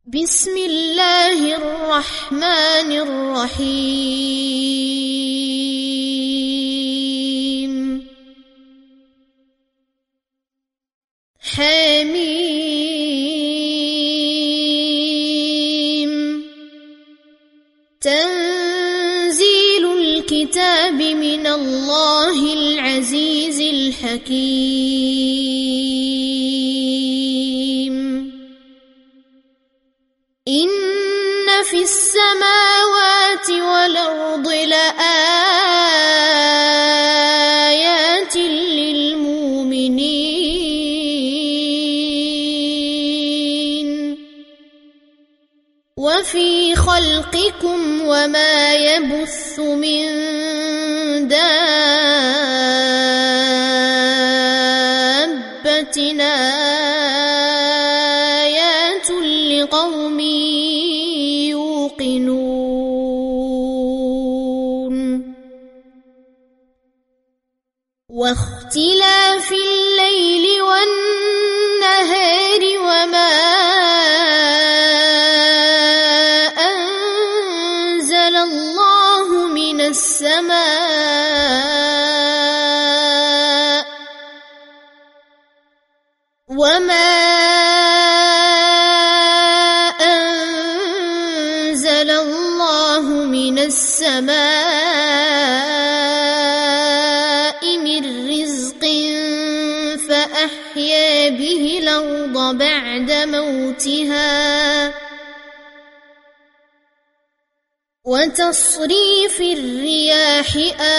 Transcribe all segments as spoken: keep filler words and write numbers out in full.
بسم الله الرحمن الرحيم حميم تنزيل الكتاب من الله العزيز الحكيم إن في السماوات والأرض لآيات للمؤمنين وفي خلقكم وما يبث من دابة آيات لقوم يوقنون واختلاف الليل والنهار وما أنزل الله من السماء وما أنزل الله من السماء من رزق فأحيا به الأرض بعد موتها وتصريف الرياح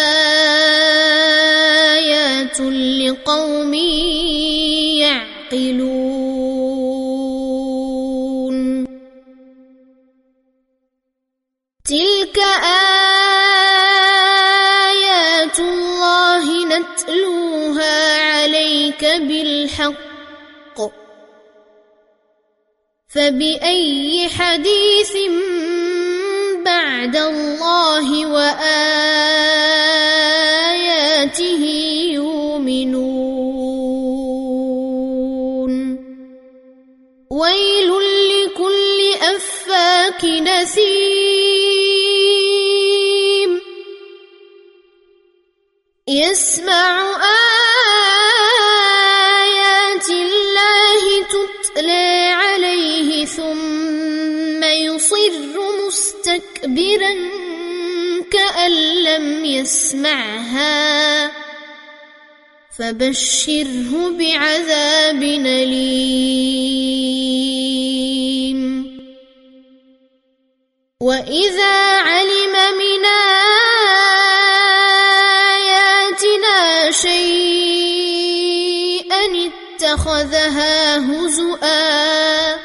آيات لقوم يعقلون تلك آيات الله نتلوها عليك بالحق فبأي حديث بعد الله وآياته يؤمنون ويل لكل أفاك نثيم يسمع آيات الله تتلى عليه ثم يصر مستكبرا كأن لم يسمعها فبشره بعذاب أليم وإذا علم من آياتنا شيئا اتخذها هزؤا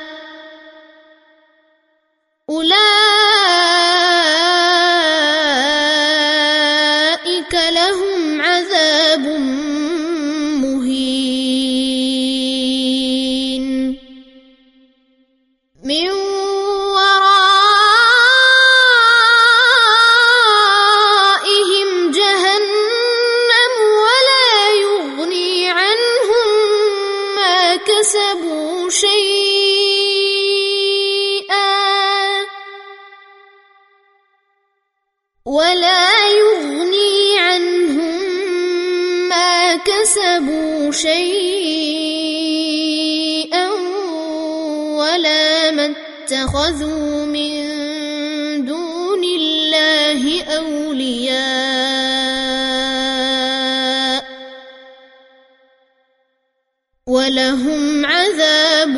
أولئك لهم عذاب مهين من ورائهم جهنم ولا يغني عنهم ما كسبوا شيئا ولا يغني عنهم ما كسبوا شيئا ولا ما اتخذوا من دون الله أولياء ولهم عذاب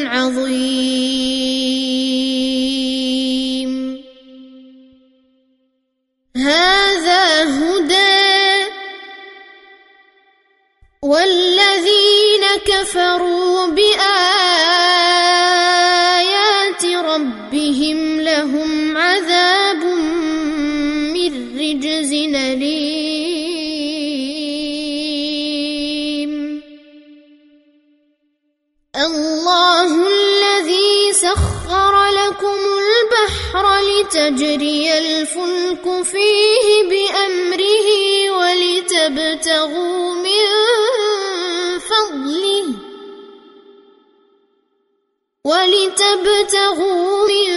عظيم هذا هدى والذين كفروا بآيات ربهم لهم عذاب من رجز أليم الله الذي سخر لكم البحر لتجري الفلك فيه بأمره ولتبتغوا من فضله ولتبتغوا من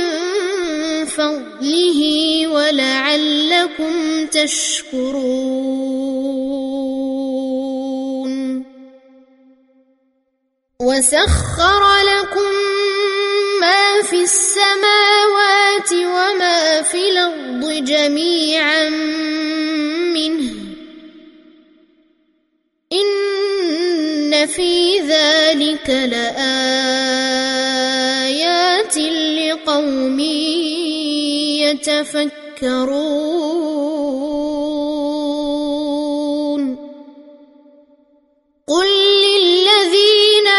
فضله ولعلكم تشكرون وسخر لكم ما في السماوات وما في الأرض جميعا منه إن في ذلك لآيات لقوم يتفكرون قل للذين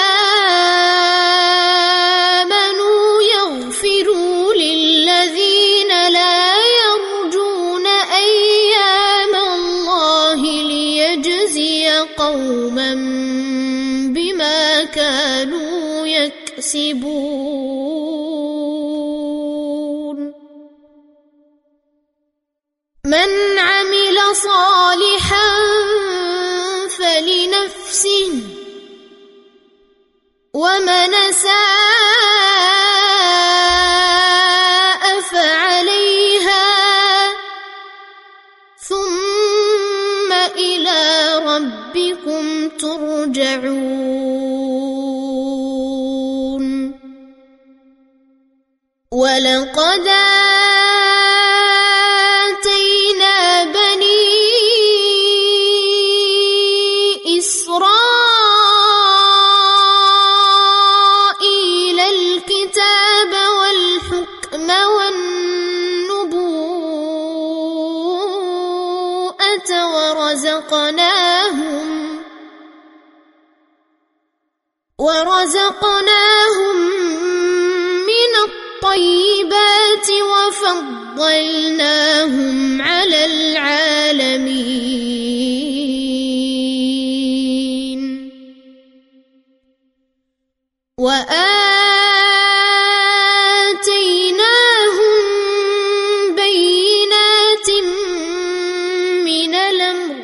آمنوا يغفروا للذين لا يرجون أيام الله ليجزي قوما بما كانوا يكسبون من عمل صالحا فلنفسه ومن أساء فعليها ثم إلى ربكم ترجعون ولقد آتينا بني إسرائيل الكتاب والحكم والنبوءة ورزقناهم ورزقناهم من الطيبات وفضلناهم على العالمين وآتيناهم بينات من الأمر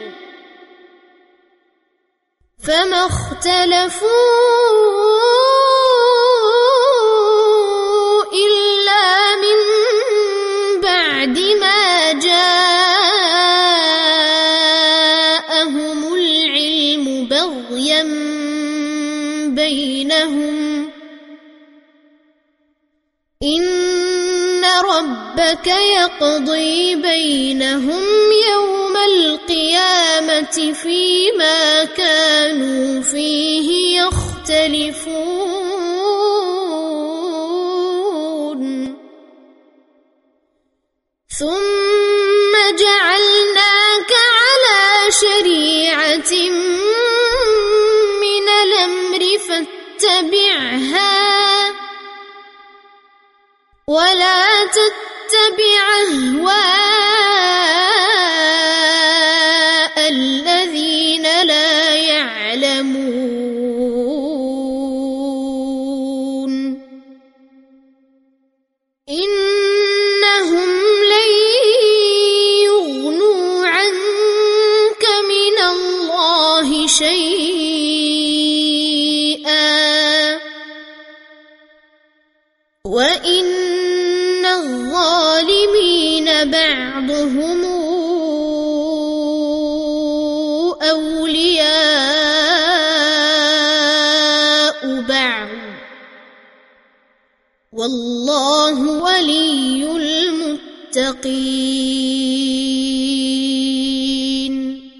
فما اختلفوا إلا من بعد ما جاءهم العلم بغيا بينهم إن ربك يقضي بينهم يوم القيامة فيما كانوا فيه يختلفون ثم جعلناك على شريعة من الأمر فاتبعها ولا تتبع أهواء الذين لا يعلمون إنهم لن يغنوا عنك من الله شيئا وإن الظالمين بعضهم أولياء بعض والله ولي المتقين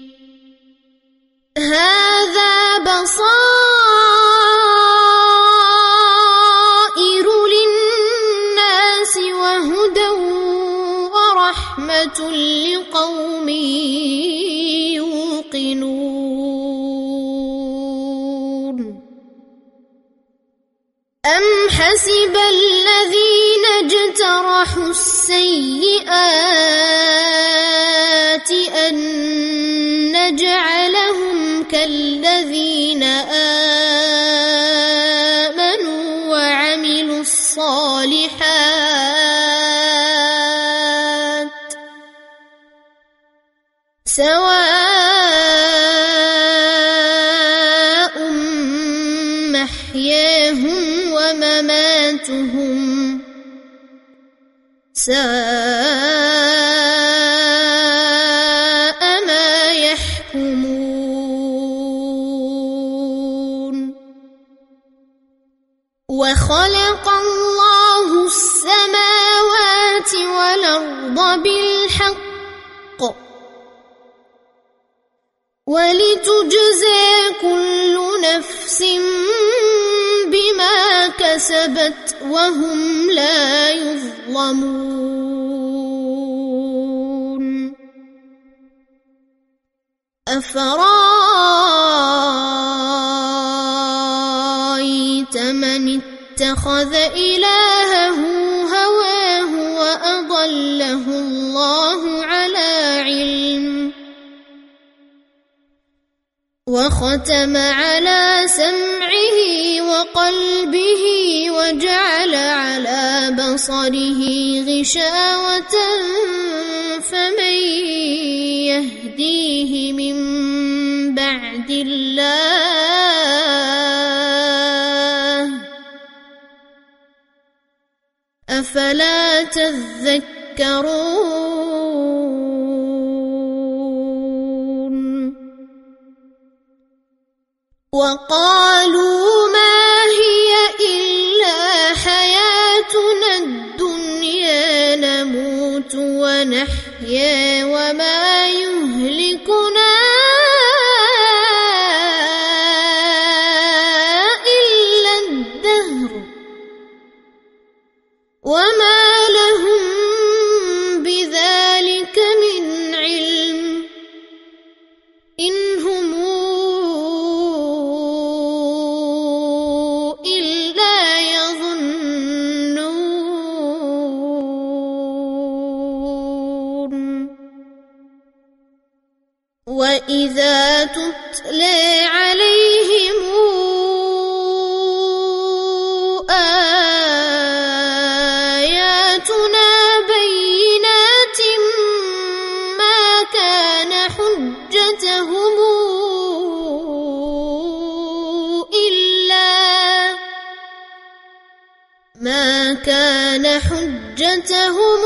هذا بصائر للناس وهدى ورحمة لقوم يوقنون أم حسب الذين اجترحوا السيئات أن نجعلهم كالذين آمنوا وعملوا الصالحات سواء محياهم ومماتهم ألسنتهم ساء ما يحكمون وخلق الله السماوات والأرض بالحق ولتجزى كل نفس بما كسبت وهم لا يظلمون أفرأيت من اتخذ إلهه هواه وأضله الله على علم وختم على سمعه وقلبه وجعل على بصره غشاوة فمن يهديه من بعد الله أفلا تذكرون وقالوا ما هي إلا حياتنا الدنيا نموت ونحيا وما يهلكنا إلا الدهر وما لهم بذلك من علم إن هم وإذا تتلى عليهم آياتنا بينات ما كان حجتهم إلا ما كان حجتهم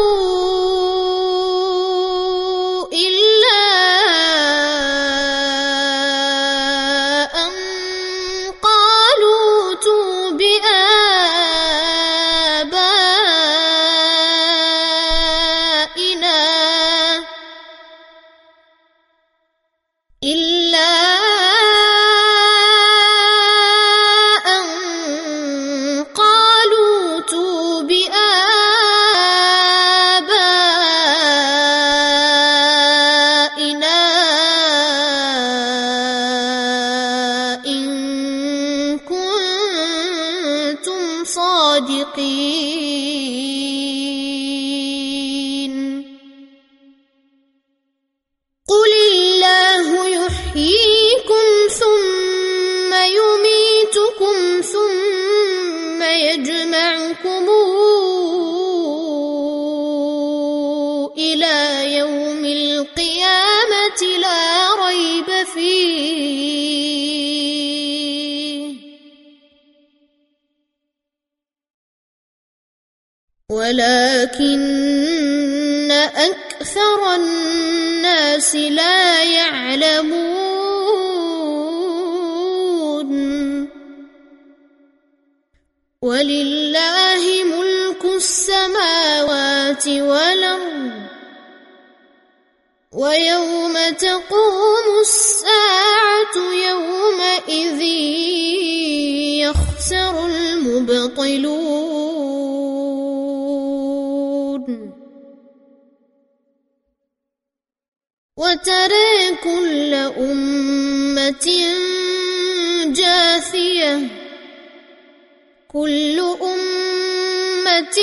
صادقين قل الله يحييكم ثم يميتكم ثم يجمعكم إلى يوم القيامة لا ريب فيه ولكن أكثر الناس لا يعلمون ولله ملك السماوات والأرض ويوم تقوم الساعة يومئذ يخسر المبطلون وترى كل أمة جاثية كل أمة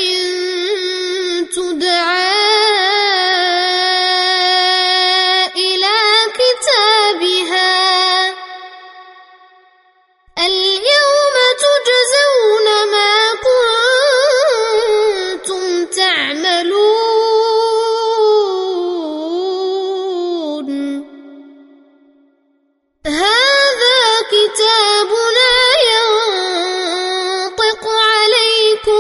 تدعى إلى كتابها اليوم تجزون ما كنتم تعملون هذا كتابنا ينطق عليكم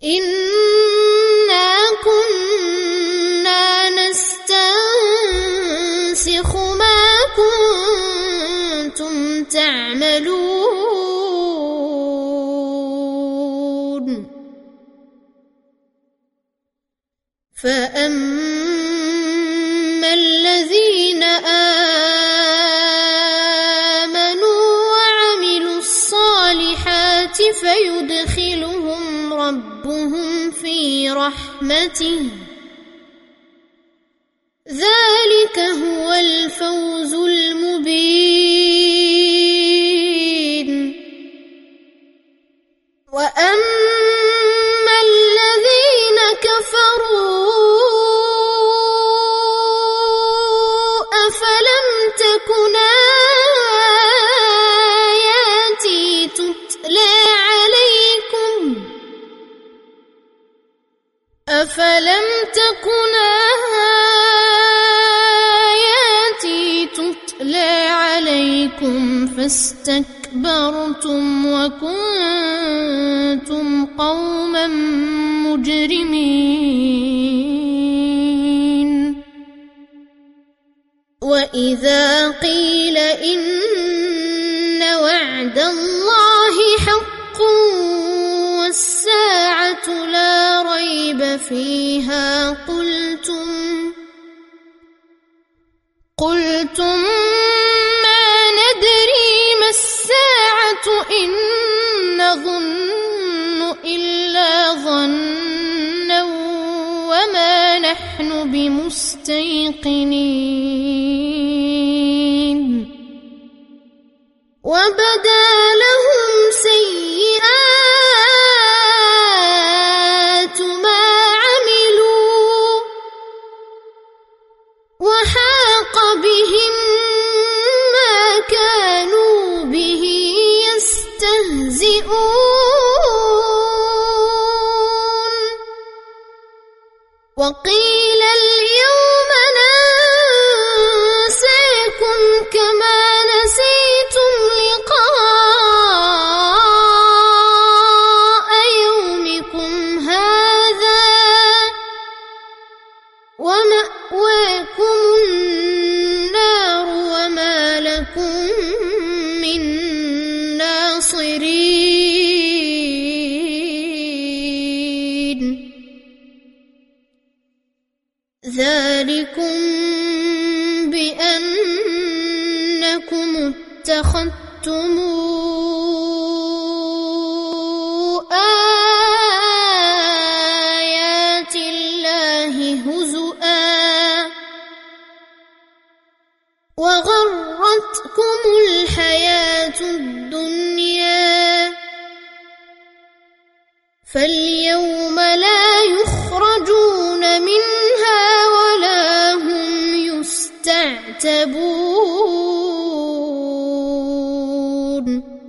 إنا كنا نستنسخ ما كنتم تعملون فأما الذين آمنوا وعملوا الصالحات فيدخلهم ربهم في رحمته ذلك هو الفوز المبين وأما الذين كفروا أفلم تكن آياتي تتلى عليكم أفلم تكن آياتي تتلى عليكم فاستكبرتم وكنتم قوما مجرمين وإذا قيل إن وعد الله حق والساعة لا ريب فيها قلتم قلتم ما ندري ما الساعة إن نظن إلا ظنا وما نحن بمستيقنين وبدا لهم سيئات ما عملوا وحاق بهم ما كانوا به يستهزئون وقيل اليوم ننساكم كما نسيتم لقاء يومكم هذا ومأواكم النار وما لكم من ناصرين ذلكم بأنكم اتخذتم آيات الله هزؤا وغرتكم الحياة الدنيا فاليوم لا يخرجون منها ولا هم يستعتبون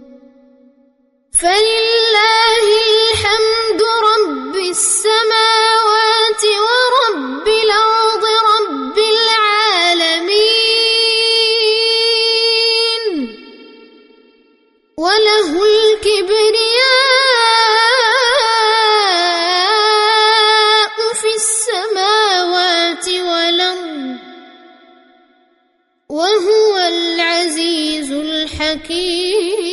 فلله الحمد رب السماوات ورب الأرض رب العالمين وله الكبرياء في السماوات والأرض وهو العزيز الحكيم